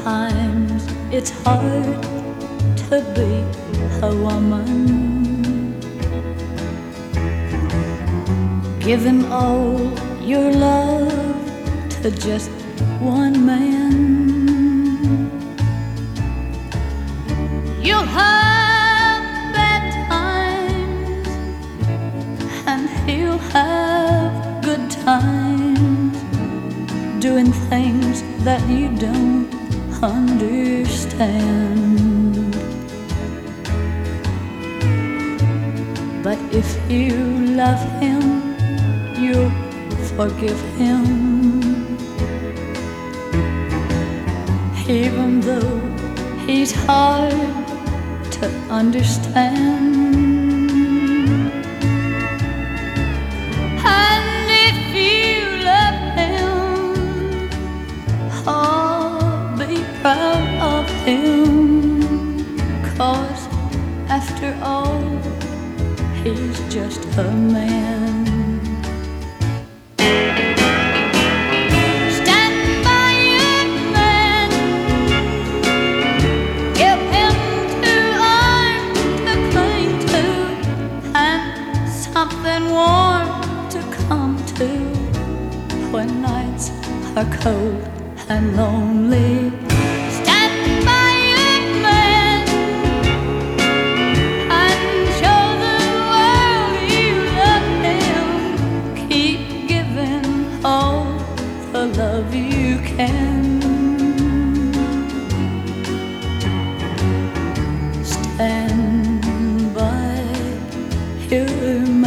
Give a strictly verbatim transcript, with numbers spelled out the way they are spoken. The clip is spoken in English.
Sometimes it's hard to be a woman, giving all your love to just one man. You'll have bad times and he'll have good times, doing things that you don't understand. But if you love him, you'll forgive him, even though he's hard to understand. And if you love him, oh, be proud of him, 'cause after all, he's just a man. Stand by your man, give him two arms to cling to, and something warm to come to when nights are cold and lonely. Stand by your man and show the world you love him. Keep giving all the love you can. Stand by your man.